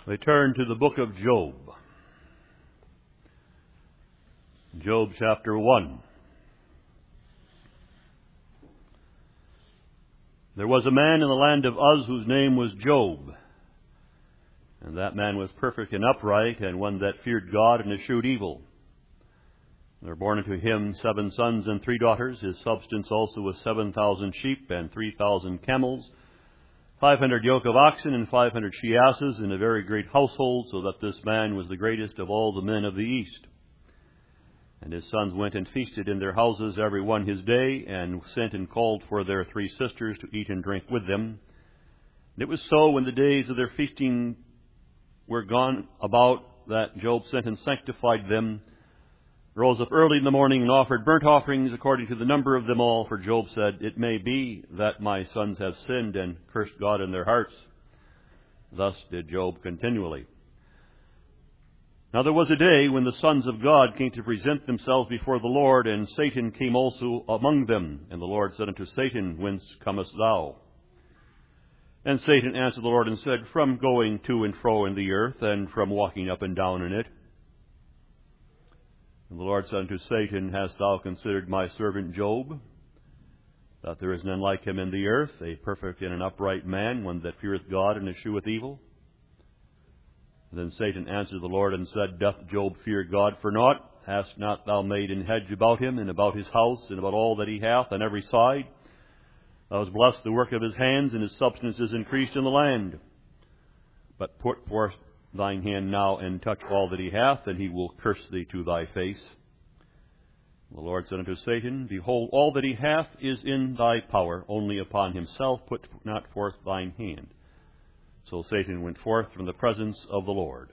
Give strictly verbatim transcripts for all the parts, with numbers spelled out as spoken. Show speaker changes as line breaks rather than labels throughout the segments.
We turn to the book of Job. Job chapter one. There was a man in the land of Uz whose name was Job. And that man was perfect and upright, and one that feared God and eschewed evil. There were born unto him seven sons and three daughters. His substance also was seven thousand sheep and three thousand camels, five hundred yoke of oxen and five hundred she-asses, in a very great household, so that this man was the greatest of all the men of the east. And his sons went and feasted in their houses, every one his day, and sent and called for their three sisters to eat and drink with them. And it was so, when the days of their feasting were gone about, that Job sent and sanctified them, rose up early in the morning and offered burnt offerings according to the number of them all. For Job said, "It may be that my sons have sinned and cursed God in their hearts." Thus did Job continually. Now there was a day when the sons of God came to present themselves before the Lord, and Satan came also among them. And the Lord said unto Satan, "Whence comest thou?" And Satan answered the Lord and said, "From going to and fro in the earth, and from walking up and down in it." And the Lord said unto Satan, "Hast thou considered my servant Job, that there is none like him in the earth, a perfect and an upright man, one that feareth God and escheweth evil?" Then Satan answered the Lord and said, "Doth Job fear God for naught? Hast not thou made an hedge about him, and about his house, and about all that he hath on every side? Thou hast blessed the work of his hands, and his substance is increased in the land. But put forth thine hand now, and touch all that he hath, and he will curse thee to thy face." The Lord said unto Satan, "Behold, all that he hath is in thy power, only upon himself put not forth thine hand." So Satan went forth from the presence of the Lord.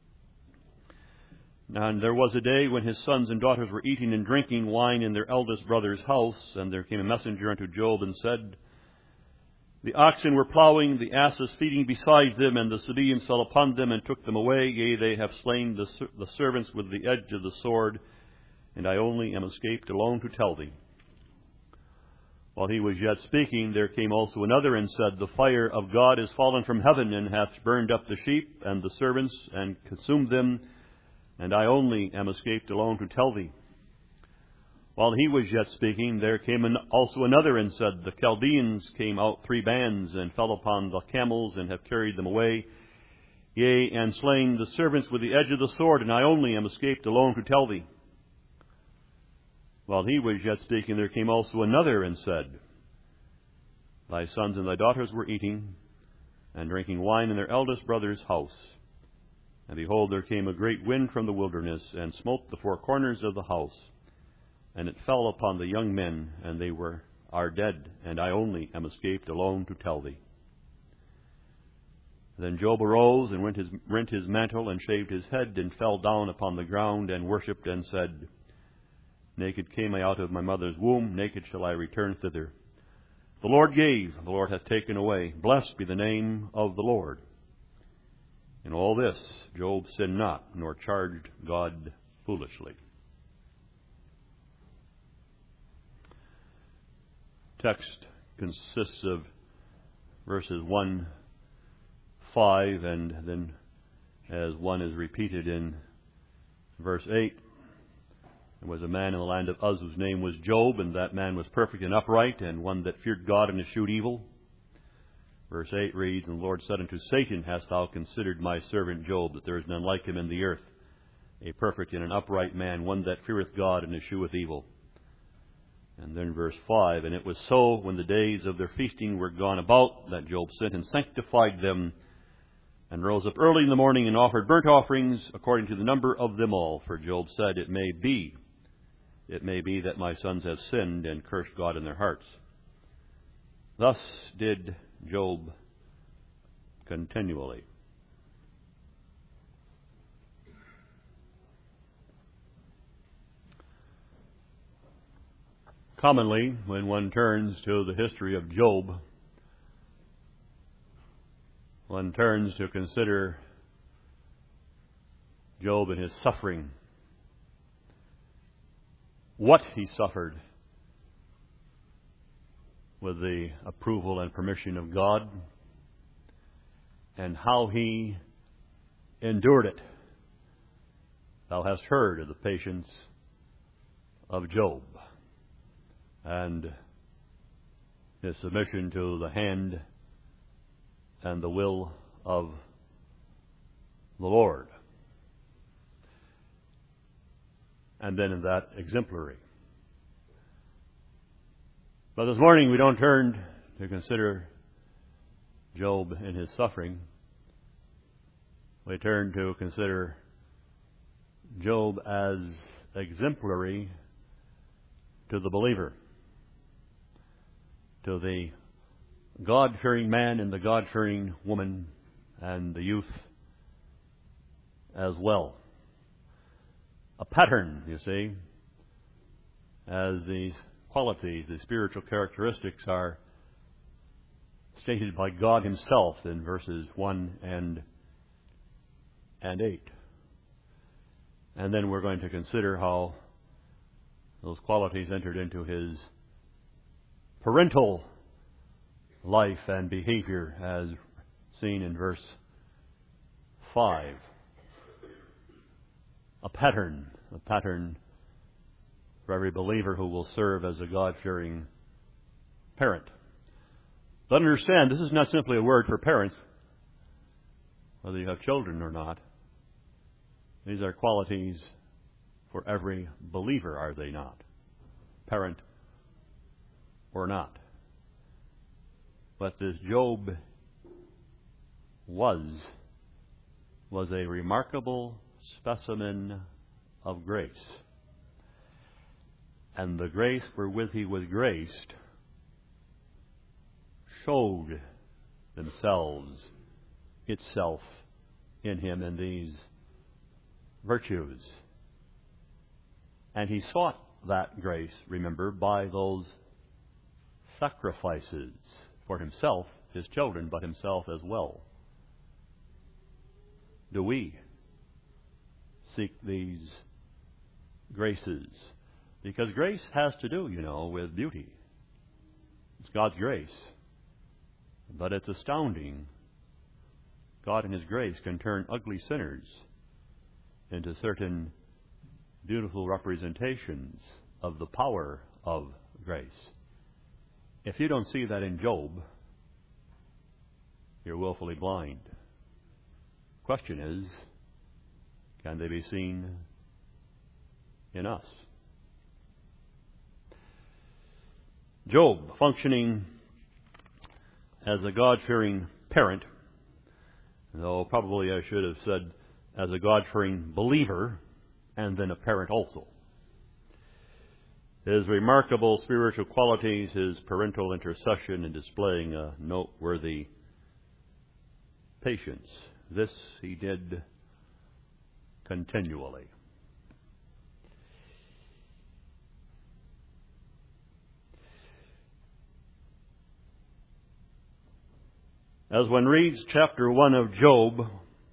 And there was a day when his sons and daughters were eating and drinking wine in their eldest brother's house, and there came a messenger unto Job and said, "The oxen were plowing, the asses feeding beside them, and the Sabaeans fell upon them and took them away. Yea, they have slain the, the servants with the edge of the sword, and I only am escaped alone to tell thee." While he was yet speaking, there came also another and said, "The fire of God is fallen from heaven, and hath burned up the sheep and the servants, and consumed them, and I only am escaped alone to tell thee." While he was yet speaking, there came an, also another and said, "The Chaldeans came out three bands, and fell upon the camels, and have carried them away, yea, and slain the servants with the edge of the sword, and I only am escaped alone to tell thee." While he was yet speaking, there came also another and said, "Thy sons and thy daughters were eating and drinking wine in their eldest brother's house. And behold, there came a great wind from the wilderness, and smote the four corners of the house. And it fell upon the young men, and they were are dead, and I only am escaped alone to tell thee." Then Job arose, and rent his, rent his mantle, and shaved his head, and fell down upon the ground, and worshipped, and said, "Naked came I out of my mother's womb, naked shall I return thither. The Lord gave, the Lord hath taken away. Blessed be the name of the Lord." In all this Job sinned not, nor charged God foolishly. Text consists of verses one, five, and then as one is repeated in verse eight. There was a man in the land of Uz whose name was Job, and that man was perfect and upright, and one that feared God and eschewed evil. Verse eight reads, "And the Lord said unto Satan, Hast thou considered my servant Job, that there is none like him in the earth, a perfect and an upright man, one that feareth God and escheweth evil?" And then verse five, "And it was so, when the days of their feasting were gone about, that Job sent and sanctified them, and rose up early in the morning and offered burnt offerings according to the number of them all. For Job said, It may be, it may be that my sons have sinned and cursed God in their hearts." Thus did Job continually. Commonly, when one turns to the history of Job, one turns to consider Job and his suffering, what he suffered with the approval and permission of God, and how he endured it. Thou hast heard of the patience of Job and his submission to the hand and the will of the Lord. And then in that exemplary. But this morning we don't turn to consider Job in his suffering. We turn to consider Job as exemplary to the believer, to the God-fearing man and the God-fearing woman and the youth as well. A pattern, you see, as these qualities, the spiritual characteristics are stated by God Himself in verses one and and eight. And then we're going to consider how those qualities entered into his parental life and behavior as seen in verse five. A pattern, a pattern for every believer who will serve as a God-fearing parent. But understand, this is not simply a word for parents, whether you have children or not. These are qualities for every believer, are they not? Parent or not. But this Job was, was a remarkable specimen of grace. And the grace wherewith he was graced showed themselves, itself in him in these virtues. And he sought that grace, remember, by those sacrifices for himself, his children, but himself as well. Do we seek these graces? Because grace has to do, you know, with beauty. It's God's grace. But it's astounding. God in His grace can turn ugly sinners into certain beautiful representations of the power of grace. If you don't see that in Job, you're willfully blind. Question is, can they be seen in us? Job, functioning as a God-fearing parent, though probably I should have said as a God-fearing believer, and then a parent also. His remarkable spiritual qualities, his parental intercession in displaying a noteworthy patience. This he did continually. As one reads chapter one of Job,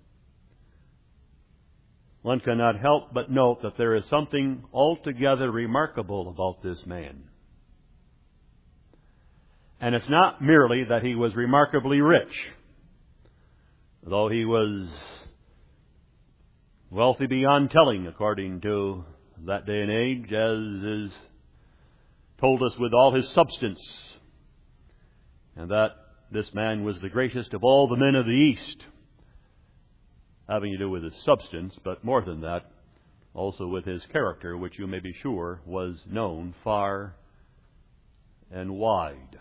one cannot help but note that there is something altogether remarkable about this man. And it's not merely that he was remarkably rich, though he was wealthy beyond telling, according to that day and age, as is told us with all his substance, and that this man was the greatest of all the men of the East, having to do with his substance, but more than that, also with his character, which you may be sure was known far and wide.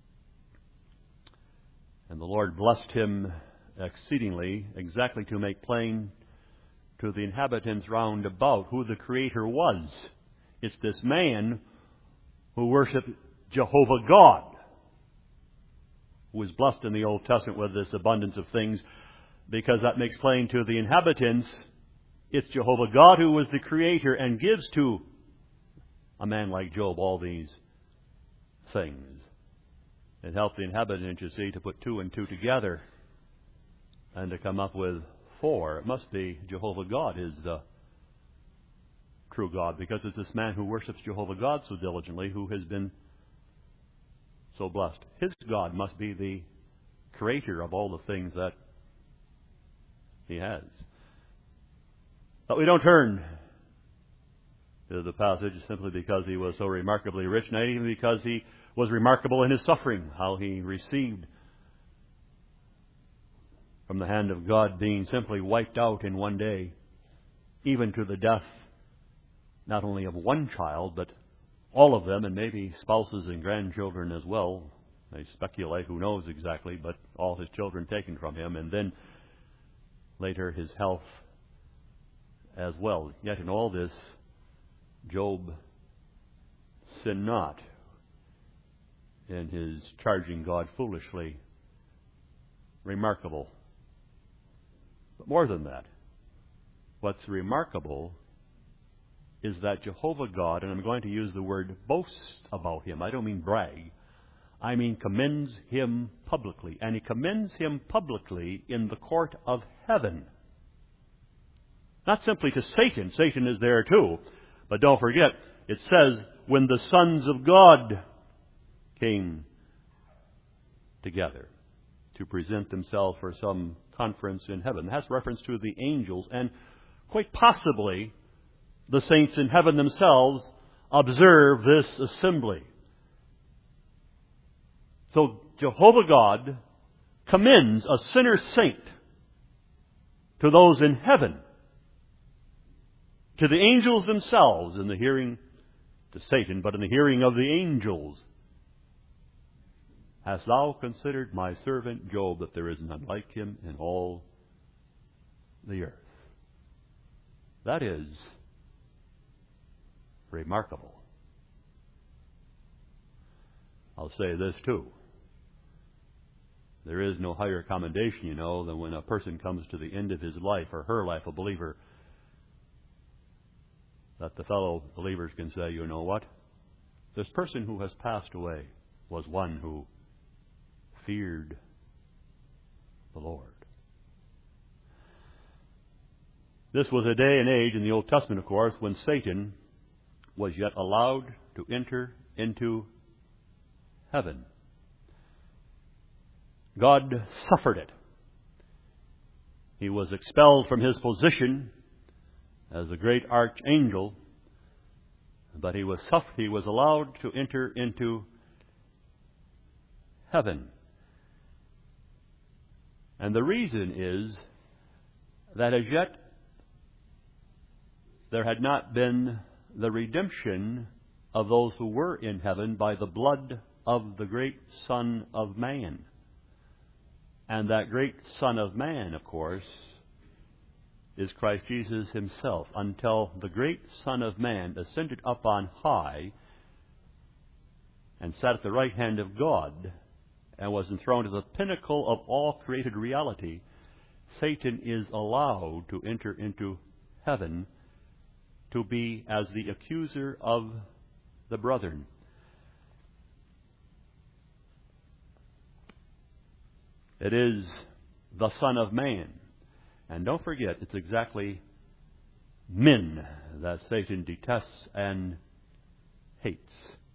And the Lord blessed him exceedingly, exactly to make plain to the inhabitants round about who the Creator was. It's this man who worshiped Jehovah God, who was blessed in the Old Testament with this abundance of things, because that makes plain to the inhabitants it's Jehovah God who was the Creator and gives to a man like Job all these things. It helped the inhabitants, you see, to put two and two together and to come up with four. It must be Jehovah God is the true God, because it's this man who worships Jehovah God so diligently who has been so blessed. His God must be the Creator of all the things that He has. But we don't turn to the passage simply because he was so remarkably rich, not even because he was remarkable in his suffering, how he received from the hand of God being simply wiped out in one day, even to the death not only of one child, but all of them, and maybe spouses and grandchildren as well. They speculate, who knows exactly, but all his children taken from him, and then later his health as well. Yet in all this, Job sinned not in his charging God foolishly. Remarkable. But more than that, what's remarkable is that Jehovah God, and I'm going to use the word boast about him. I don't mean brag. I mean commends him publicly. And he commends him publicly in the court of heaven. Not simply to Satan. Satan is there too. But don't forget, it says, when the sons of God came together to present themselves for some conference in heaven. That's reference to the angels, and quite possibly the saints in heaven themselves observe this assembly. So Jehovah God commends a sinner saint to those in heaven, to the angels themselves, in the hearing to Satan, but in the hearing of the angels. Hast thou considered my servant Job, that there is none like him in all the earth? That is remarkable. I'll say this too. There is no higher commendation, you know, than when a person comes to the end of his life, or her life, a believer, that the fellow believers can say, you know what? This person who has passed away was one who feared the Lord. This was a day and age in the Old Testament, of course, when Satan was yet allowed to enter into heaven. God suffered it. He was expelled from his position as a great archangel, but he was suffered, he was allowed to enter into heaven. And the reason is that as yet there had not been the redemption of those who were in heaven by the blood of the great Son of Man. And that great Son of Man, of course, is Christ Jesus himself, until the great Son of Man ascended up on high and sat at the right hand of God and was enthroned at the pinnacle of all created reality. Satan is allowed to enter into heaven to be as the accuser of the brethren. It is the Son of Man. And don't forget, it's exactly men that Satan detests and hates.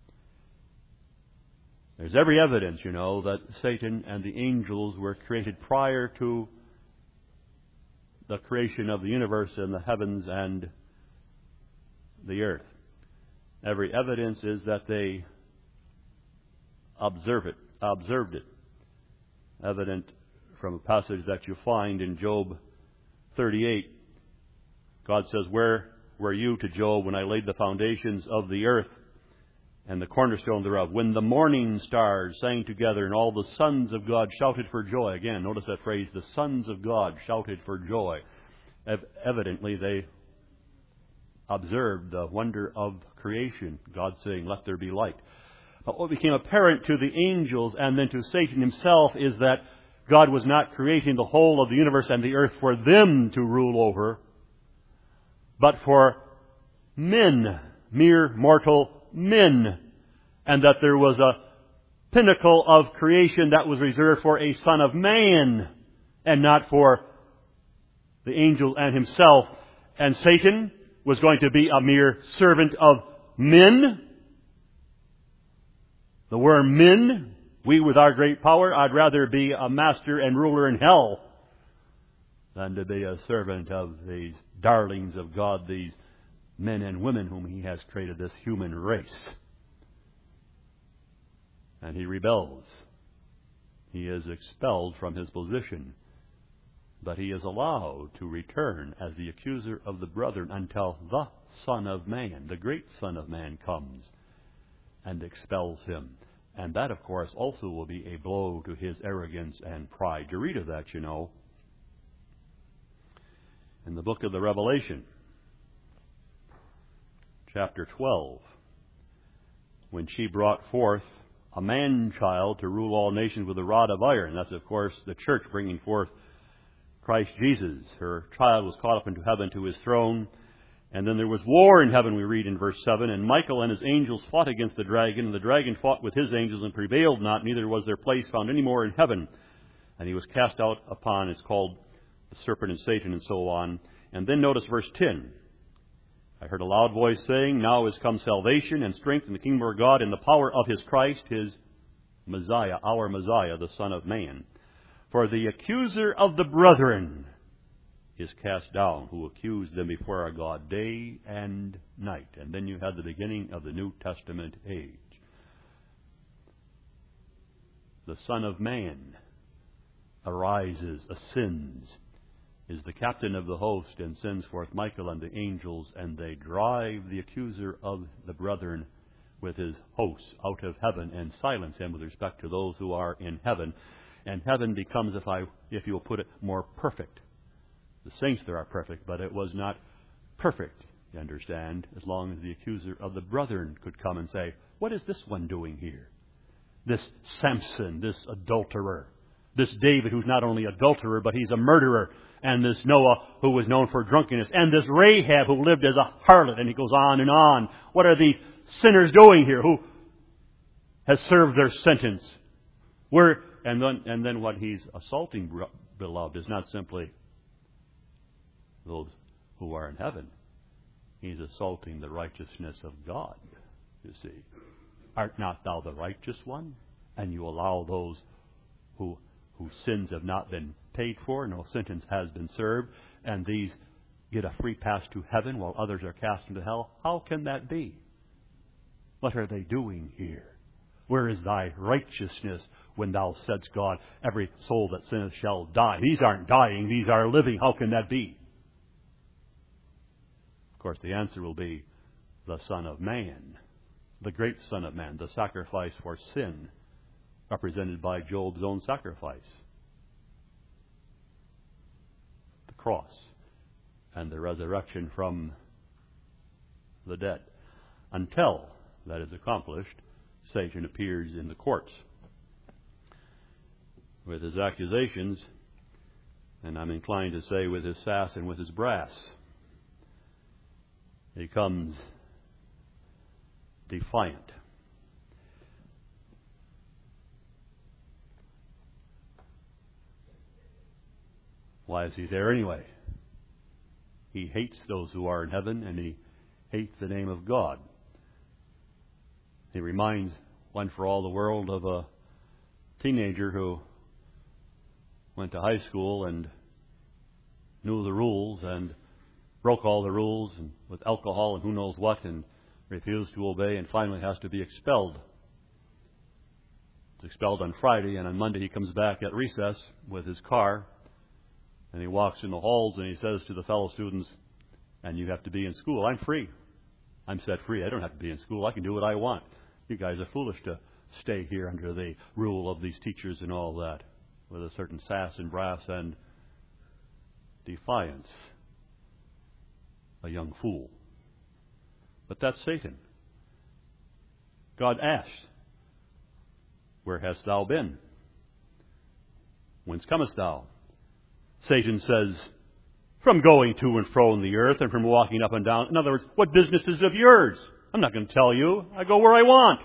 There's every evidence, you know, that Satan and the angels were created prior to the creation of the universe and the heavens and the earth. Every evidence is that they observe it, observed it. Evident from a passage that you find in Job thirty-eight. God says, where were you to Job when I laid the foundations of the earth and the cornerstone thereof? When the morning stars sang together and all the sons of God shouted for joy. Again, notice that phrase, the sons of God shouted for joy. Ev- evidently, they observed the wonder of creation. God saying, let there be light. But what became apparent to the angels and then to Satan himself is that God was not creating the whole of the universe and the earth for them to rule over, but for men, mere mortal men, and that there was a pinnacle of creation that was reserved for a Son of Man and not for the angel and himself. And Satan was going to be a mere servant of men. The word men, we with our great power, I'd rather be a master and ruler in hell than to be a servant of these darlings of God, these men and women whom He has created, this human race. And he rebels. He is expelled from his position. But he is allowed to return as the accuser of the brethren until the Son of Man, the great Son of Man, comes and expels him. And that, of course, also will be a blow to his arrogance and pride. You read of that, you know, in the book of the Revelation, chapter twelve, when she brought forth a man-child to rule all nations with a rod of iron. That's, of course, the church bringing forth Christ Jesus. Her child was caught up into heaven to his throne. And then there was war in heaven, we read in verse seven. And Michael and his angels fought against the dragon. And the dragon fought with his angels and prevailed not. Neither was their place found any more in heaven. And he was cast out upon, it's called the serpent and Satan and so on. And then notice verse ten. I heard a loud voice saying, now is come salvation and strength in the kingdom of God and the power of His Christ, His Messiah, our Messiah, the Son of Man. For the accuser of the brethren is cast down, who accused them before our God day and night. And then you have the beginning of the New Testament age. The Son of Man arises, ascends, is the captain of the host, and sends forth Michael and the angels, and they drive the accuser of the brethren with his hosts out of heaven and silence him with respect to those who are in heaven. And heaven becomes, if I, if you will put it, more perfect. The saints there are perfect, but it was not perfect, you understand, as long as the accuser of the brethren could come and say, what is this one doing here? This Samson, this adulterer, this David, who's not only adulterer, but he's a murderer, and this Noah, who was known for drunkenness, and this Rahab, who lived as a harlot, and he goes on and on. What are these sinners doing here? Who has served their sentence? Where, and then, and then what he's assaulting, beloved, is not simply those who are in heaven. He's assaulting the righteousness of God, you see. Art not thou the righteous one? And you allow those who whose sins have not been paid for, no sentence has been served, and these get a free pass to heaven while others are cast into hell. How can that be? What are they doing here? Where is thy righteousness when thou saidst, God, every soul that sinneth shall die? These aren't dying, these are living. How can that be? Of course, the answer will be the Son of Man, the great Son of Man, the sacrifice for sin, represented by Job's own sacrifice. The cross and the resurrection from the dead. Until that is accomplished, Satan appears in the courts with his accusations, and I'm inclined to say with his sass and with his brass. He comes defiant. Why is he there anyway? He hates those who are in heaven, and he hates the name of God. He reminds one for all the world of a teenager who went to high school and knew the rules and broke all the rules and with alcohol and who knows what and refused to obey and finally has to be expelled. He's expelled on Friday, and on Monday he comes back at recess with his car. And he walks in the halls and he says to the fellow students, and you have to be in school. I'm free. I'm set free. I don't have to be in school. I can do what I want. You guys are foolish to stay here under the rule of these teachers and all that, with a certain sass and brass and defiance. A young fool. But that's Satan. God asks, where hast thou been? Whence comest thou? Satan says, from going to and fro in the earth and from walking up and down. In other words, what business is of yours? I'm not going to tell you. I go where I want.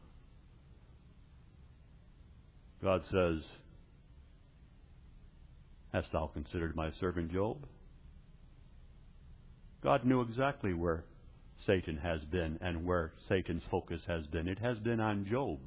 God says, hast thou considered my servant Job? God knew exactly where Satan has been and where Satan's focus has been. It has been on Job.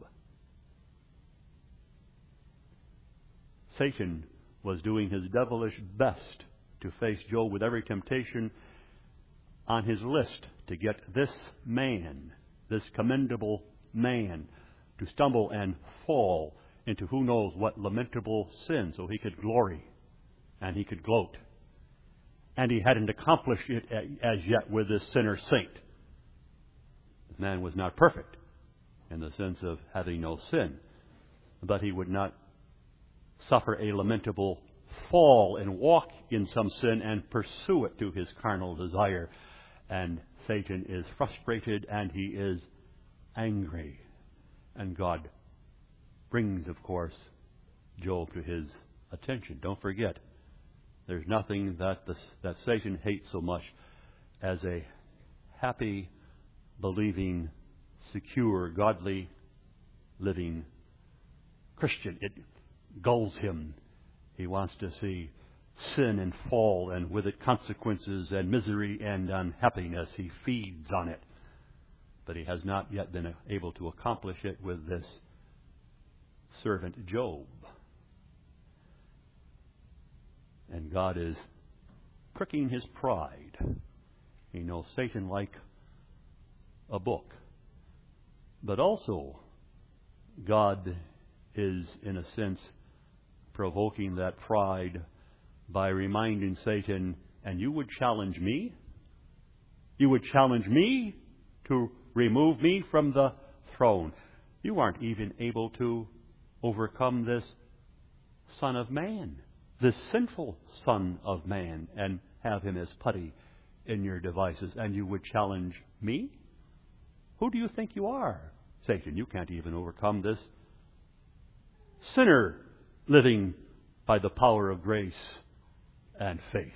Satan was doing his devilish best to face Job with every temptation on his list to get this man, this commendable man, to stumble and fall into who knows what lamentable sin so he could glory and he could gloat. And he hadn't accomplished it as yet with this sinner saint. The man was not perfect in the sense of having no sin, but he would not suffer a lamentable fall and walk in some sin and pursue it to his carnal desire. And Satan is frustrated and he is angry. And God brings, of course, Job to his attention. Don't forget, there's nothing that the, that Satan hates so much as a happy, believing, secure, godly, living Christian. It gulls him. He wants to see sin and fall, and with it consequences and misery and unhappiness. He feeds on it. But he has not yet been able to accomplish it with this servant Job. And God is pricking his pride. He knows Satan like a book. But also, God is, in a sense, provoking that pride by reminding Satan, and you would challenge me? You would challenge me to remove me from the throne. You aren't even able to overcome this Son of Man, this sinful Son of Man, and have him as putty in your devices. And you would challenge me? Who do you think you are, Satan? You can't even overcome this sinner living by the power of grace and faith.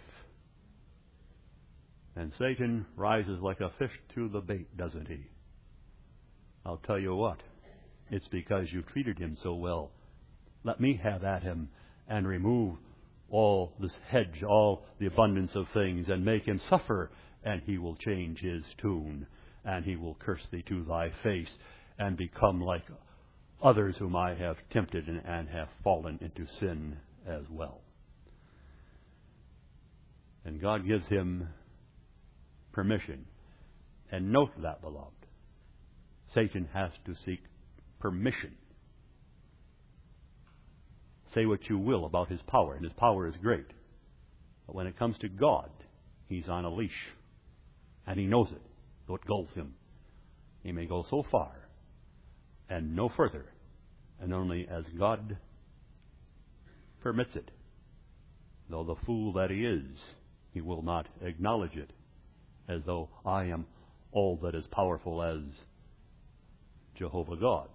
And Satan rises like a fish to the bait, doesn't he? I'll tell you what, it's because you treated him so well. Let me have at him and remove all this hedge, all the abundance of things, and make him suffer, and he will change his tune, and he will curse thee to thy face, and become like others whom I have tempted and, and have fallen into sin as well. And God gives him permission. And note that, beloved. Satan has to seek permission. Say what you will about his power, and his power is great. But when it comes to God, he's on a leash. And he knows it, though it gulls him. He may go so far and no further, and only as God permits it. Though the fool that he is, he will not acknowledge it, as though I am all that is powerful as Jehovah God.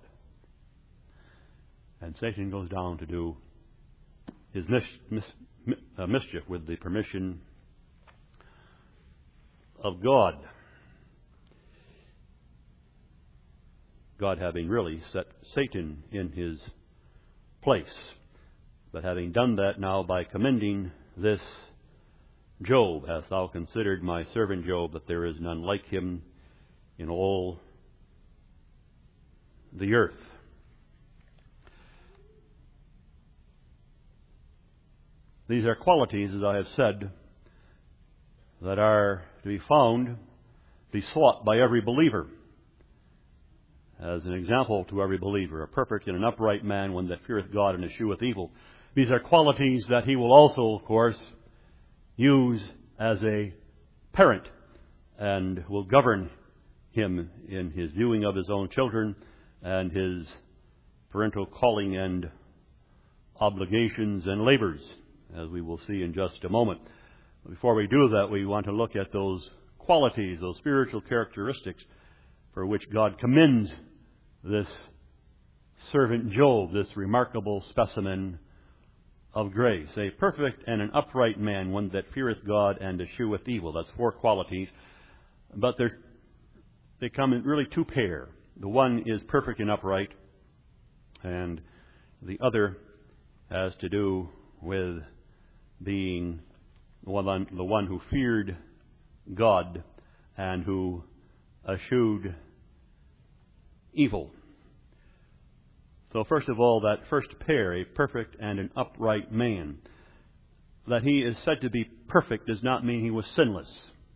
And Satan goes down to do his mis- mis- uh, mischief with the permission of God. God having really set Satan in his place, but having done that now by commending this Job. Hast thou considered my servant Job, that there is none like him in all the earth? These are qualities, as I have said, that are to be found, to be sought by every believer. As an example to every believer, a perfect and an upright man, one that feareth God and escheweth evil. These are qualities that he will also, of course, use as a parent, and will govern him in his viewing of his own children and his parental calling and obligations and labors, as we will see in just a moment. Before we do that, we want to look at those qualities, those spiritual characteristics for which God commends this servant Job, this remarkable specimen of grace. A perfect and an upright man, one that feareth God and escheweth evil. That's four qualities. But they come in really two pair. The one is perfect and upright, and the other has to do with being the one, the one who feared God and who eschewed evil. So first of all, that first pair, a perfect and an upright man. that he is said to be perfect does not mean he was sinless.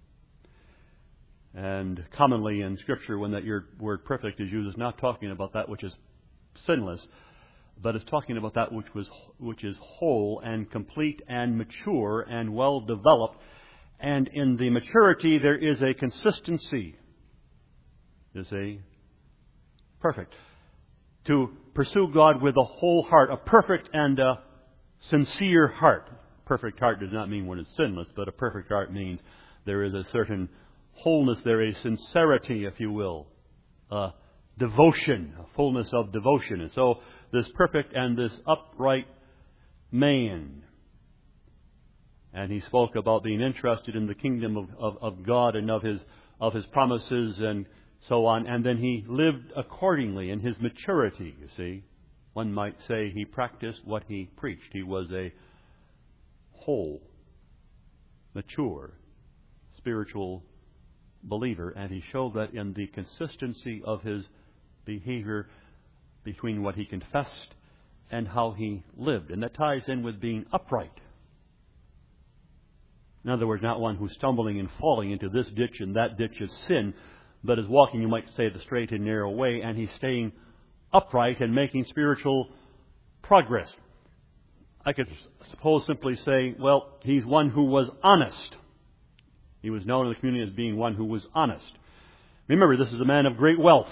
And commonly in Scripture, when that word perfect is used, it's not talking about that which is sinless, but it's talking about that which was which is whole and complete and mature and well developed. And in the maturity there is a consistency. You see? Perfect. To pursue God with a whole heart, a perfect and a sincere heart. Perfect heart does not mean one is sinless, but a perfect heart means there is a certain wholeness there, a sincerity, if you will, a devotion, a fullness of devotion. And so this perfect and this upright man. And he spoke about being interested in the kingdom of, of, of God and of his of his promises and so on. And then he lived accordingly in his maturity, you see. One might say he practiced what he preached. He was a whole, mature, spiritual believer, and he showed that in the consistency of his behavior between what he confessed and how he lived. And that ties in with being upright. In other words, not one who's stumbling and falling into this ditch and that ditch of sin, but is walking, you might say, the straight and narrow way, and he's staying upright and making spiritual progress. I could suppose simply say, well, he's one who was honest. He was known in the community as being one who was honest. Remember, this is a man of great wealth.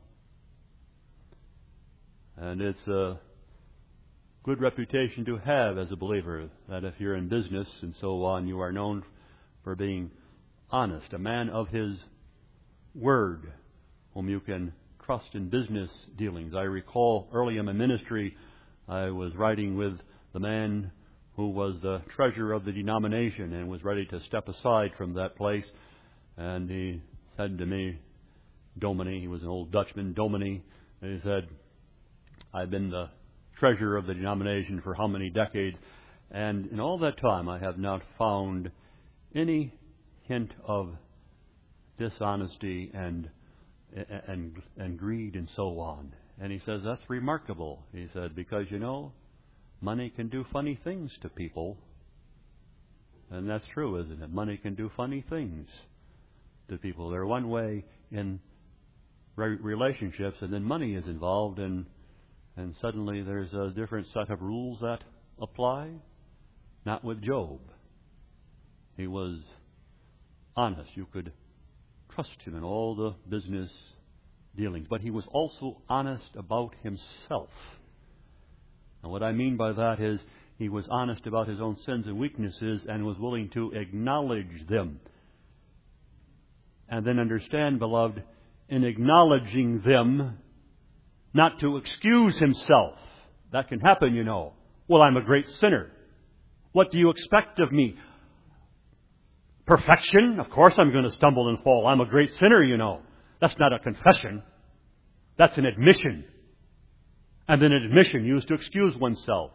And it's a good reputation to have as a believer, that if you're in business and so on, you are known for being honest. A man of his word, whom you can trust in business dealings. I recall early in my ministry, I was riding with the man who was the treasurer of the denomination and was ready to step aside from that place. And he said to me, Domini, he was an old Dutchman, Domini, and he said, I've been the treasurer of the denomination for how many decades, and in all that time I have not found any hint of dishonesty and and and greed and so on. And he says, that's remarkable. He said, because, you know, money can do funny things to people. And that's true, isn't it? Money can do funny things to people. They're one way in re- relationships, and then money is involved, and and suddenly there's a different set of rules that apply. Not with Job. He was honest. You could trust him in all the business dealings. But he was also honest about himself. And what I mean by that is he was honest about his own sins and weaknesses and was willing to acknowledge them. And then understand, beloved, in acknowledging them, not to excuse himself. That can happen, you know. Well, I'm a great sinner. What do you expect of me? Perfection? Of course I'm going to stumble and fall. I'm a great sinner, you know. That's not a confession. That's an admission. And an admission used to excuse oneself.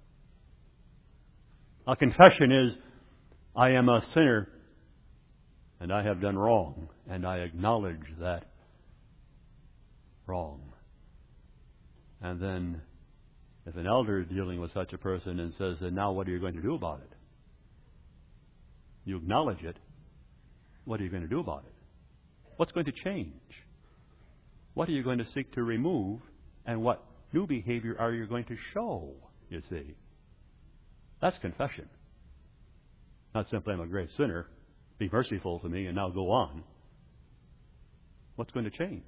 A confession is, I am a sinner and I have done wrong, and I acknowledge that wrong. And then, if an elder is dealing with such a person and says, and now what are you going to do about it? You acknowledge it. What are you going to do about it? What's going to change? What are you going to seek to remove? And what new behavior are you going to show, you see? That's confession. Not simply, I'm a great sinner, be merciful to me, and now go on. What's going to change?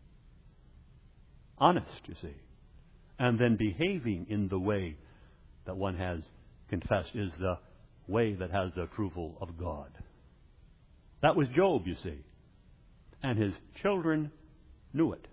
Honest, you see. And then behaving in the way that one has confessed is the way that has the approval of God. That was Job, you see. And his children knew it.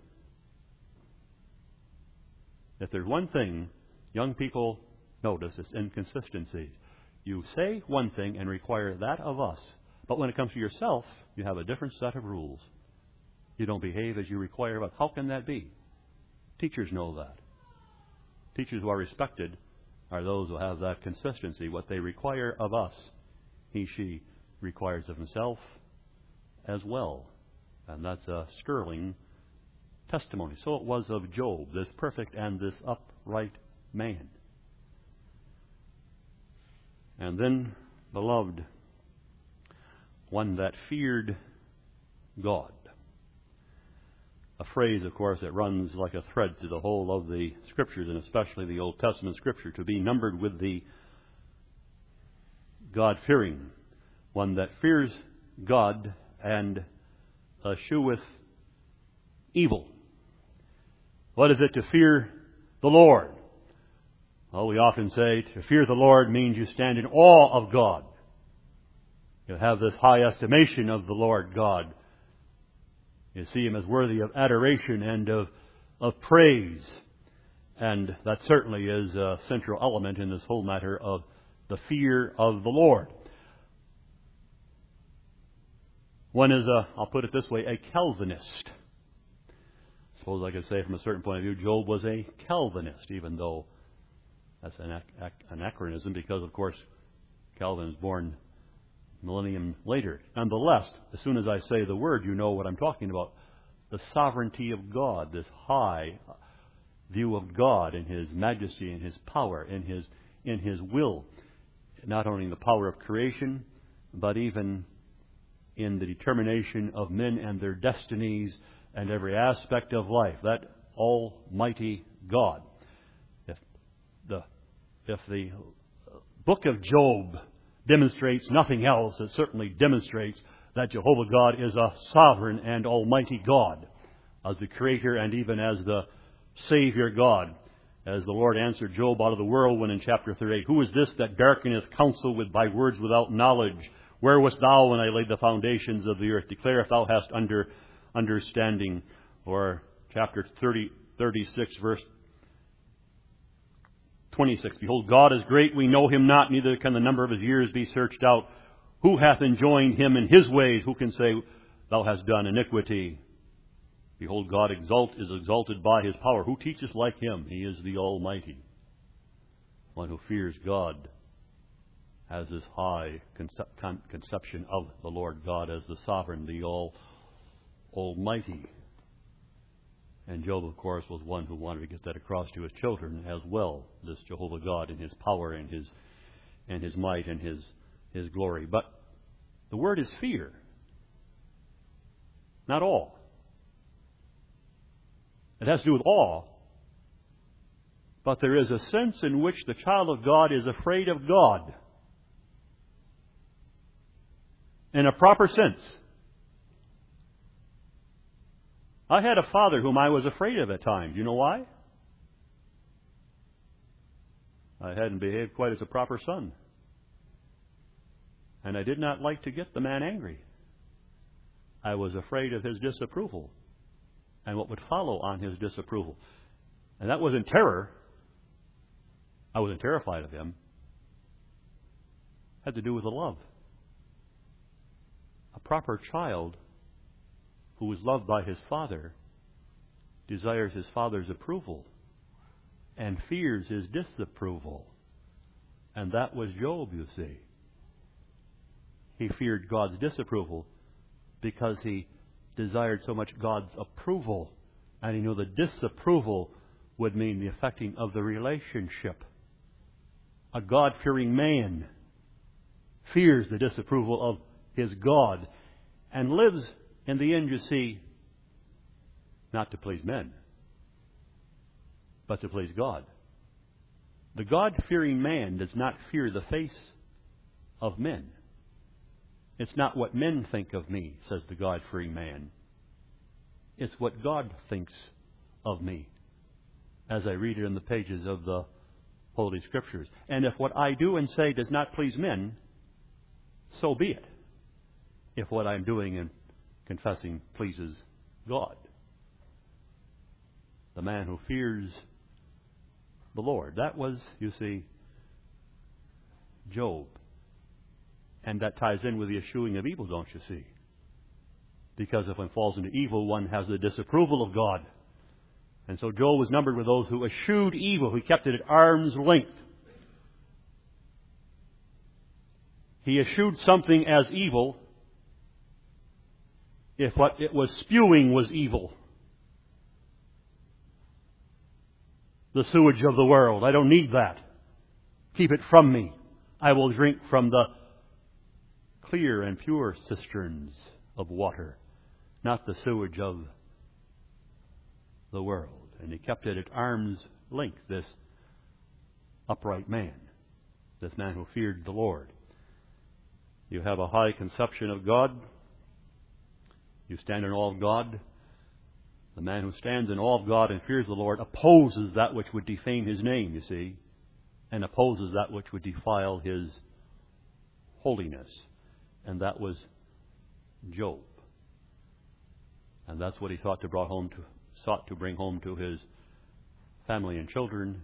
If there's one thing young people notice, it's inconsistencies. You say one thing and require that of us, but when it comes to yourself, you have a different set of rules. You don't behave as you require, but how can that be? Teachers know that. Teachers who are respected are those who have that consistency. What they require of us, he, she requires of himself as well. And that's a sterling testimony. So it was of Job, this perfect and this upright man. And then, beloved, one that feared God. A phrase, of course, that runs like a thread through the whole of the Scriptures, and especially the Old Testament Scripture, to be numbered with the God-fearing. One that fears God and escheweth evil. What is it to fear the Lord? Well, we often say to fear the Lord means you stand in awe of God. You have this high estimation of the Lord God. You see Him as worthy of adoration and of, of praise. And that certainly is a central element in this whole matter of the fear of the Lord. One is a, I'll put it this way, a Calvinist. I suppose I could say from a certain point of view, Job was a Calvinist, even though that's an ac- anachronism because, of course, Calvin was born millennium later. Nonetheless, as soon as I say the word, you know what I'm talking about. The sovereignty of God, this high view of God in His majesty, in His power, in His in His will. Not only in the power of creation, but even in the determination of men and their destinies and every aspect of life. That Almighty God. If the if the book of Job demonstrates nothing else, it certainly demonstrates that Jehovah God is a sovereign and almighty God, as the Creator and even as the Savior God. As the Lord answered Job out of the whirlwind in chapter thirty-eight, "Who is this that darkeneth counsel with by words without knowledge? Where wast thou when I laid the foundations of the earth? Declare if thou hast under understanding." Or chapter thirty, thirty-six, verse twenty-six, "Behold, God is great, we know Him not, neither can the number of His years be searched out. Who hath enjoined Him in His ways? Who can say, Thou hast done iniquity? Behold, God exalt is exalted by His power. Who teacheth like Him? He is the Almighty." One who fears God has this high concep- con- conception of the Lord God as the sovereign, the all Almighty. And Job, of course, was one who wanted to get that across to his children as well, this Jehovah God and His power and His and His might and His His glory. But the word is fear, not awe. It has to do with awe, but there is a sense in which the child of God is afraid of God. In a proper sense. I had a father whom I was afraid of at times. You know why? I hadn't behaved quite as a proper son. And I did not like to get the man angry. I was afraid of his disapproval and what would follow on his disapproval. And that wasn't terror. I wasn't terrified of him. It had to do with the love. A proper child who is loved by his father desires his father's approval and fears his disapproval. And that was Job, you see. He feared God's disapproval because he desired so much God's approval. And he knew the disapproval would mean the affecting of the relationship. A God-fearing man fears the disapproval of his God and lives, in the end, you see, not to please men, but to please God. The God-fearing man does not fear the face of men. It's not what men think of me, says the God-fearing man. It's what God thinks of me, as I read it in the pages of the Holy Scriptures. And if what I do and say does not please men, so be it. If what I'm doing and confessing pleases God. The man who fears the Lord. That was, you see, Job. And that ties in with the eschewing of evil, don't you see? Because if one falls into evil, one has the disapproval of God. And so Job was numbered with those who eschewed evil. He kept it at arm's length. He eschewed something as evil if what it was spewing was evil. The sewage of the world. I don't need that. Keep it from me. I will drink from the clear and pure cisterns of water, not the sewage of the world. And he kept it at arm's length, this upright man, this man who feared the Lord. You have a high conception of God. You stand in awe of God. The man who stands in awe of God and fears the Lord opposes that which would defame His name, you see, and opposes that which would defile His holiness. And that was Job. And that's what he thought to brought home to, sought to bring home to his family and children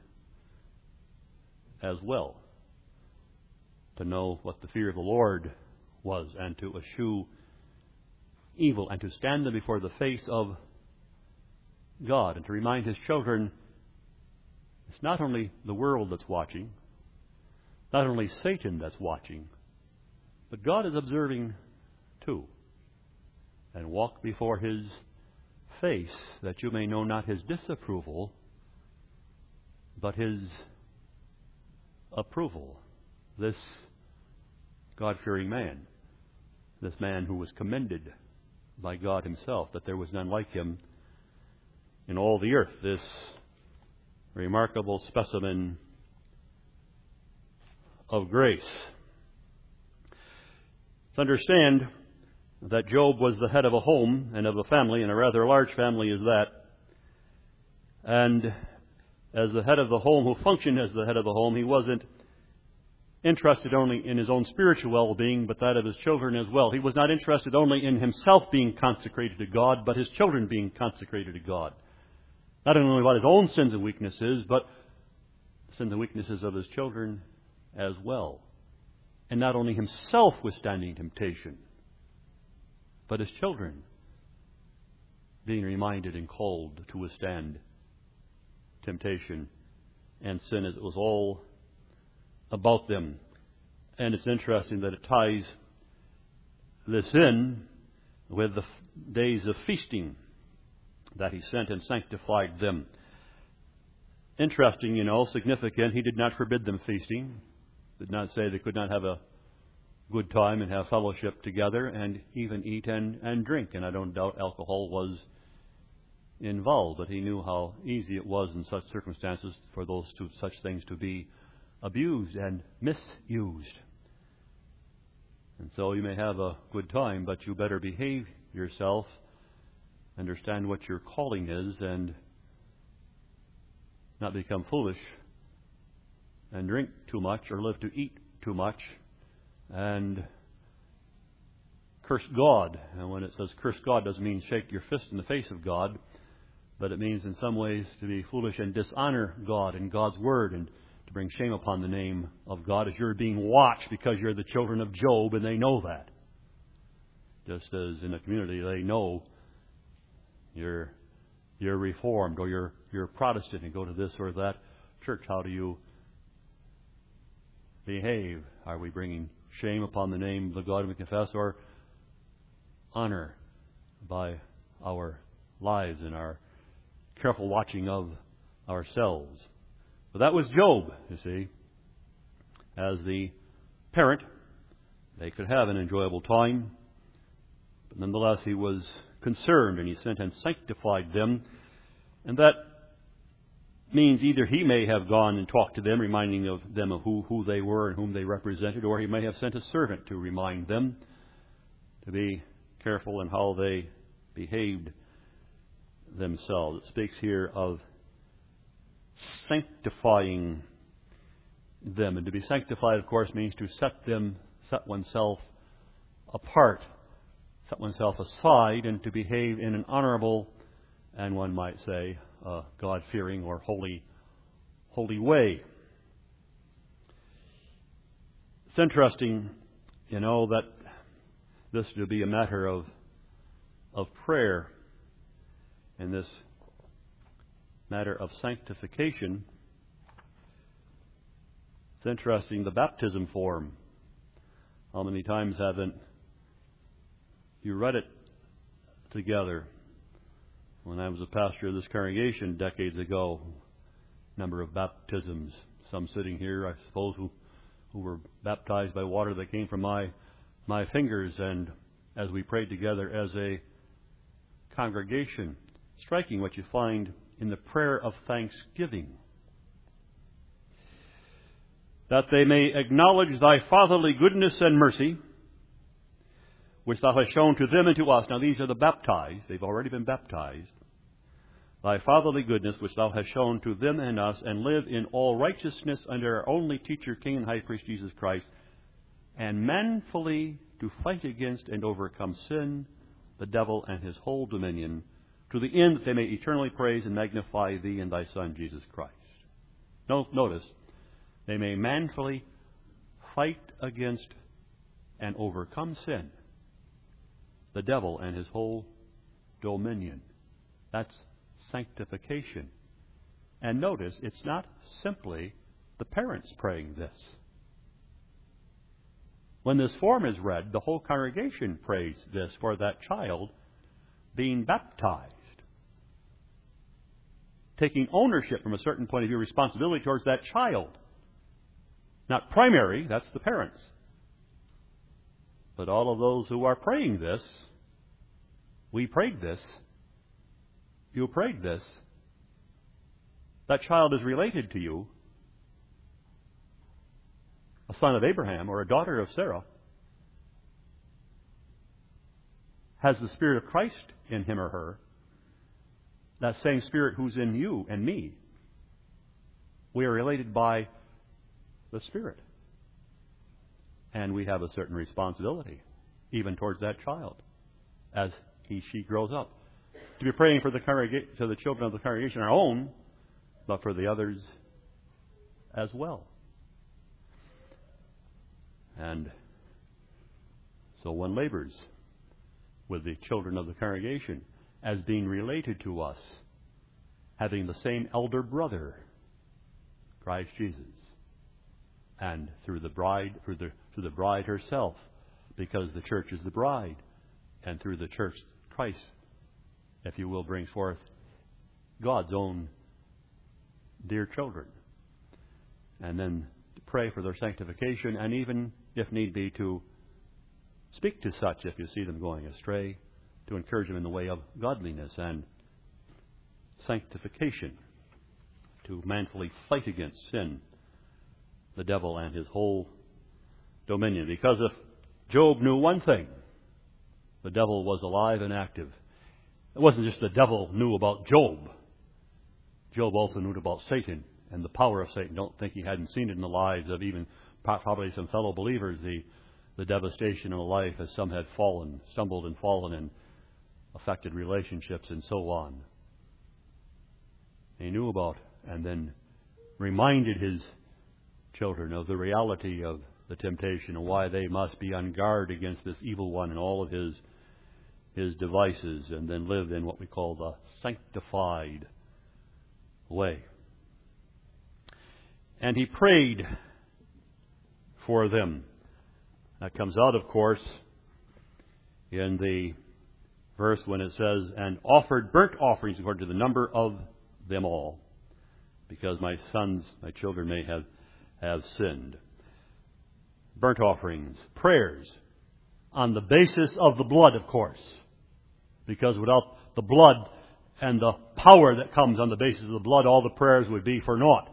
as well. To know what the fear of the Lord was, and to eschew evil, and to stand them before the face of God, and to remind his children it's not only the world that's watching, not only Satan that's watching, but God is observing too. And walk before His face, that you may know not His disapproval, but His approval. This God-fearing man, this man who was commended by God Himself, that there was none like him in all the earth, this remarkable specimen of grace. Let's understand that Job was the head of a home and of a family, and a rather large family is that. And as the head of the home, who functioned as the head of the home, he wasn't interested only in his own spiritual well-being, but that of his children as well. He was not interested only in himself being consecrated to God, but his children being consecrated to God. Not only about his own sins and weaknesses, but the sins and weaknesses of his children as well. And not only himself withstanding temptation, but his children being reminded and called to withstand temptation and sin, as it was all about them. And it's interesting that it ties this in with the days of feasting that He sent and sanctified them. Interesting, you know, significant. He did not forbid them feasting. Did not say they could not have a good time and have fellowship together and even eat and, and drink. And I don't doubt alcohol was involved, but He knew how easy it was in such circumstances for those two, such things to be abused and misused. And so you may have a good time, but you better behave yourself, understand what your calling is, and not become foolish and drink too much or live to eat too much and curse God. And when it says curse God, it doesn't mean shake your fist in the face of God, but it means in some ways to be foolish and dishonor God and God's Word, and to bring shame upon the name of God as you're being watched because you're the children of Job, and they know that. Just as in a community they know you're you're Reformed or you're you're Protestant and go to this or that church. How do you behave? Are we bringing shame upon the name of the God we confess, or honor by our lives and our careful watching of ourselves? But that was Job, you see. As the parent, they could have an enjoyable time, but nonetheless he was concerned, and he sent and sanctified them. And that means either he may have gone and talked to them, reminding of them of who, who they were and whom they represented, or he may have sent a servant to remind them to be careful in how they behaved themselves. It speaks here of sanctifying them. And to be sanctified, of course, means to set them, set oneself apart, set oneself aside, and to behave in an honorable and, one might say, uh, God-fearing or holy, holy way. It's interesting, you know, that this to be a matter of of prayer, and this matter of sanctification. It's interesting, the baptism form. How many times haven't you read it together? When I was a pastor of this congregation decades ago, number of baptisms. Some sitting here, I suppose, who who were baptized by water that came from my, my fingers, and as we prayed together as a congregation, striking what you find in the prayer of thanksgiving. That they may acknowledge thy fatherly goodness and mercy, which thou hast shown to them and to us. Now these are the baptized. They've already been baptized. Thy fatherly goodness, which thou hast shown to them and us, and live in all righteousness under our only teacher, King and High Priest, Jesus Christ, and manfully to fight against and overcome sin, the devil, and his whole dominion, to the end that they may eternally praise and magnify thee and thy Son, Jesus Christ. No, notice, they may manfully fight against and overcome sin, the devil, and his whole dominion. That's sanctification. And notice, it's not simply the parents praying this. When this form is read, the whole congregation prays this for that child being baptized. Taking ownership from a certain point of view, responsibility towards that child. Not primary, that's the parents. But all of those who are praying this, we prayed this, you prayed this, that child is related to you, a son of Abraham or a daughter of Sarah, has the Spirit of Christ in him or her, that same Spirit who's in you and me. We are related by the Spirit. And we have a certain responsibility, even towards that child, as he, she grows up. To be praying for the congrega- to the children of the congregation, our own, but for the others as well. And so one labors with the children of the congregation as being related to us, having the same elder brother, Christ Jesus, and through the bride, through the through the bride herself, because the church is the bride, and through the church, Christ, if you will, brings forth God's own dear children. And then to pray for their sanctification, and even, if need be, to speak to such if you see them going astray, to encourage them in the way of godliness and sanctification, to manfully fight against sin, the devil, and his whole dominion. Because if Job knew one thing, the devil was alive and active. It wasn't just the devil knew about Job. Job also knew about Satan and the power of Satan. Don't think he hadn't seen it in the lives of even probably some fellow believers, the, the devastation of life as some had fallen, stumbled and fallen and affected relationships and so on. He knew about and then reminded his children of the reality of the temptation and why they must be on guard against this evil one and all of his his devices, and then live in what we call the sanctified way. And he prayed for them. That comes out, of course, in the verse when it says, and offered burnt offerings according to the number of them all, because my sons, my children may have, have sinned. Burnt offerings, prayers, on the basis of the blood, of course, because without the blood and the power that comes on the basis of the blood, all the prayers would be for naught.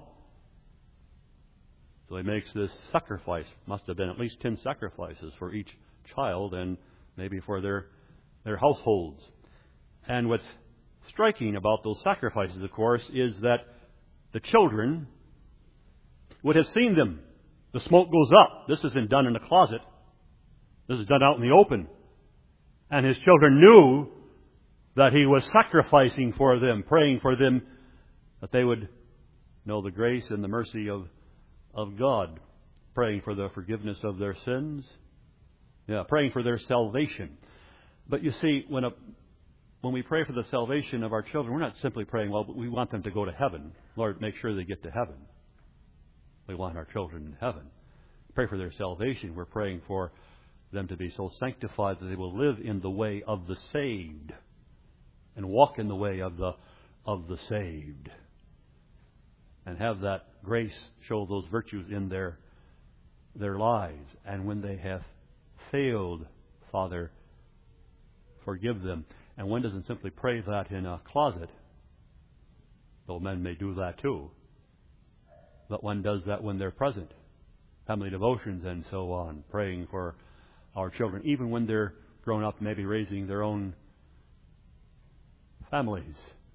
So he makes this sacrifice. Must have been at least ten sacrifices for each child and maybe for their, their households. And what's striking about those sacrifices, of course, is that the children would have seen them. The smoke goes up. This isn't done in a closet. This is done out in the open. And his children knew that he was sacrificing for them, praying for them, that they would know the grace and the mercy of, of God, praying for the forgiveness of their sins, yeah, praying for their salvation. But you see, when a, when we pray for the salvation of our children, we're not simply praying, well, we want them to go to heaven. Lord, make sure they get to heaven. We want our children in heaven. Pray for their salvation. We're praying for them to be so sanctified that they will live in the way of the saved and walk in the way of the of the saved, and have that grace show those virtues in their their lives. And when they have failed, Father, forgive them. And one doesn't simply pray that in a closet, though men may do that too. But one does that when they're present. Family devotions and so on, praying for our children, even when they're grown up, maybe raising their own families,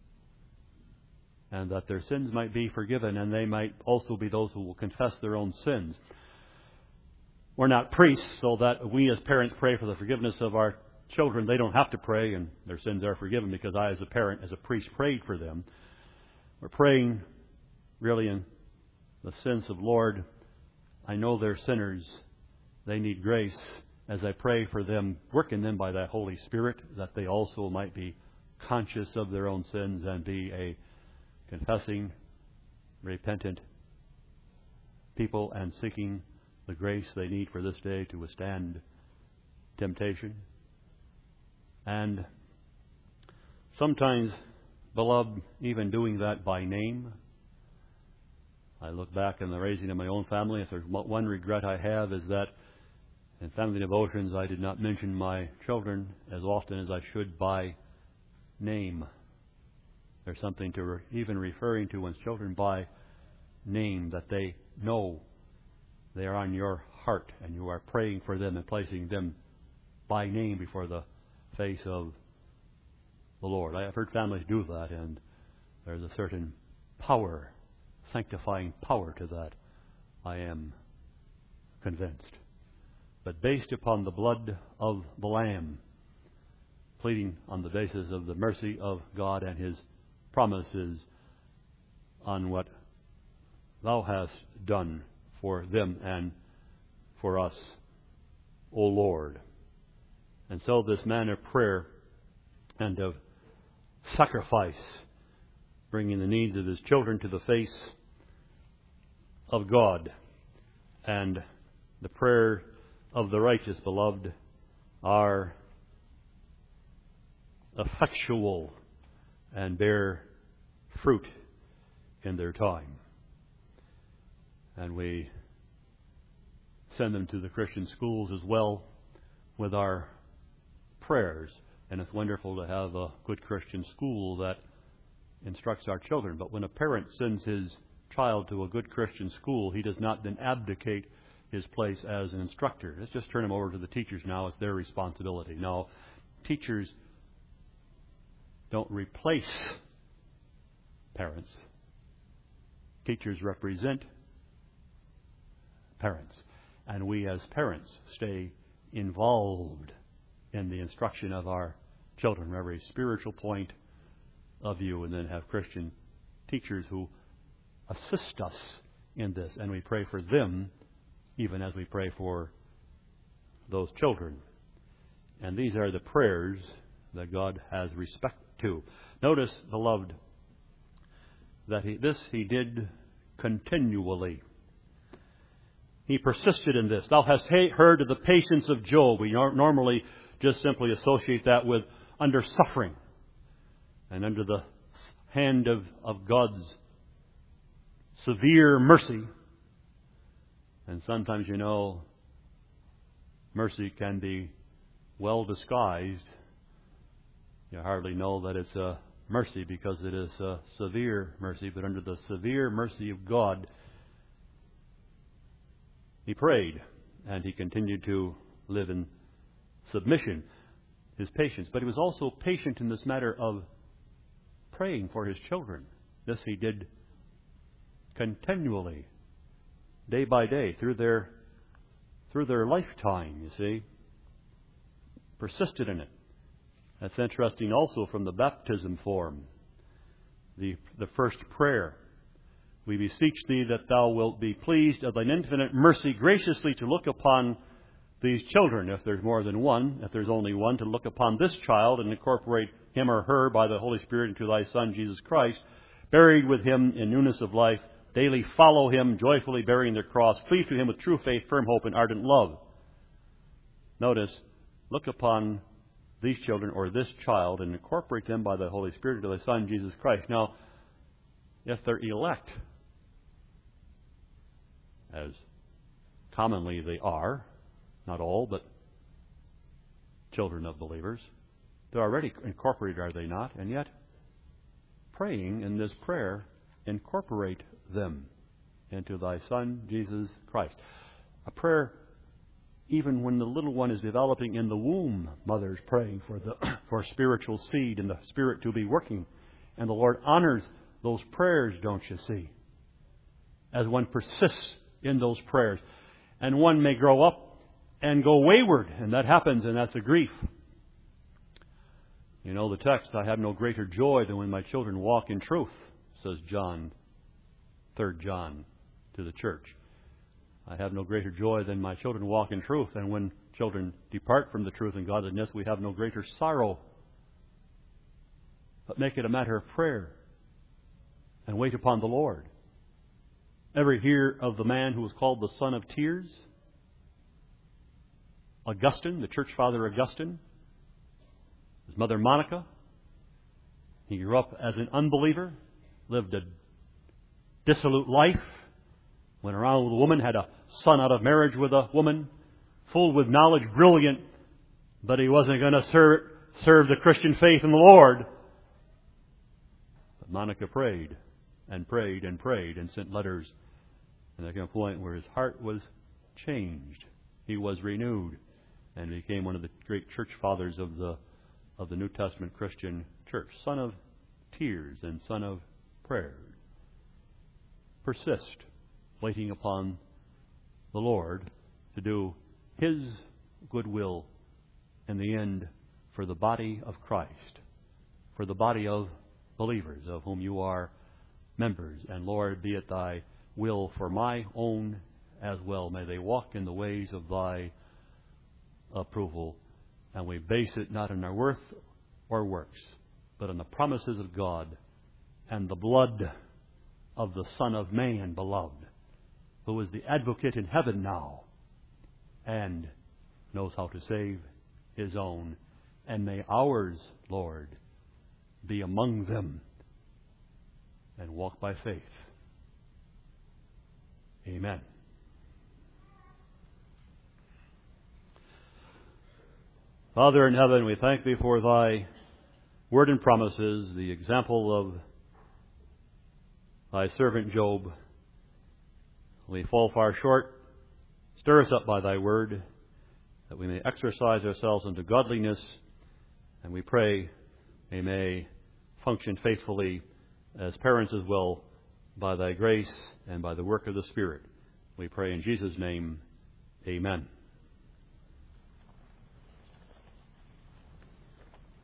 and that their sins might be forgiven, and they might also be those who will confess their own sins. We're not priests, so that we as parents pray for the forgiveness of our children. They don't have to pray, and their sins are forgiven because I, as a parent, as a priest, prayed for them. We're praying really in the sense of, Lord, I know they're sinners. They need grace. As I pray for them, work in them by that Holy Spirit, that they also might be conscious of their own sins and be a confessing, repentant people and seeking the grace they need for this day to withstand temptation. And sometimes, beloved, even doing that by name. I look back in the raising of my own family. If there's one regret I have, is that in family devotions I did not mention my children as often as I should by name. There's something to re- even referring to one's children by name, that they know they are on your heart and you are praying for them and placing them by name before the face of the Lord. I have heard families do that, and there's a certain power, sanctifying power to that, I am convinced. But based upon the blood of the Lamb, pleading on the basis of the mercy of God and His promises on what Thou hast done for them and for us, O Lord. And so this man of prayer and of sacrifice, bringing the needs of his children to the face of God, and the prayer of the righteous, beloved, are effectual and bear fruit in their time. And we send them to the Christian schools as well with our prayers. And it's wonderful to have a good Christian school that instructs our children. But when a parent sends his child to a good Christian school, he does not then abdicate his place as an instructor. Let's just turn him over to the teachers now. It's their responsibility. No, teachers don't replace parents. Teachers represent parents. And we as parents stay involved in the instruction of our children from every spiritual point of view, and then have Christian teachers who assist us in this. And we pray for them even as we pray for those children. And these are the prayers that God has respect to. Notice, beloved, that he, this he did continually. He persisted in this. Thou hast heard of the patience of Job. We normally just simply associate that with under suffering and under the hand of, of God's severe mercy. And sometimes, you know, mercy can be well disguised. You hardly know that it's a mercy because it is a severe mercy. But under the severe mercy of God, he prayed, and he continued to live in submission, his patience. But he was also patient in this matter of praying for his children. This he did continually, day by day, through their through their lifetime, you see. Persisted in it. That's interesting also from the baptism form. The, the first prayer. We beseech thee that thou wilt be pleased of thine infinite mercy graciously to look upon these children, if there's more than one, if there's only one, to look upon this child and incorporate him or her by the Holy Spirit into thy Son, Jesus Christ, buried with him in newness of life, daily follow him, joyfully bearing their cross, cleave to him with true faith, firm hope, and ardent love. Notice, look upon these children or this child and incorporate them by the Holy Spirit into thy Son, Jesus Christ. Now, if they're elect, as commonly they are, not all, but children of believers. They're already incorporated, are they not? And yet, praying in this prayer, incorporate them into thy Son, Jesus Christ. A prayer, even when the little one is developing in the womb, mother's praying for the for spiritual seed and the Spirit to be working. And the Lord honors those prayers, don't you see? As one persists in those prayers. And one may grow up and go wayward, and that happens, and that's a grief. You know the text, I have no greater joy than when my children walk in truth, says John, Third John, to the church. I have no greater joy than my children walk in truth, and when children depart from the truth and godliness, we have no greater sorrow. But make it a matter of prayer and wait upon the Lord. Ever hear of the man who was called the son of tears? Augustine, the church father Augustine. His mother Monica. He grew up as an unbeliever, lived a dissolute life, went around with a woman, had a son out of marriage with a woman, full with knowledge, brilliant, but he wasn't going to serve, serve the Christian faith in the Lord. But Monica prayed and prayed and prayed and sent letters. And there came a point where his heart was changed. He was renewed and became one of the great church fathers of the of the New Testament Christian church. Son of tears and son of prayer. Persist, waiting upon the Lord to do His good will in the end for the body of Christ, for the body of believers of whom you are members. And Lord, be it thy will for my own as well. May they walk in the ways of thy approval. And we base it not on our worth or works, but on the promises of God and the blood of the Son of Man, beloved, who is the advocate in heaven now and knows how to save His own. And may ours, Lord, be among them and walk by faith. Amen. Father in heaven, we thank Thee for Thy word and promises, the example of Thy servant Job. We fall far short. Stir us up by Thy word, that we may exercise ourselves unto godliness, and we pray we may function faithfully as parents as well by Thy grace and by the work of the Spirit. We pray in Jesus' name, amen.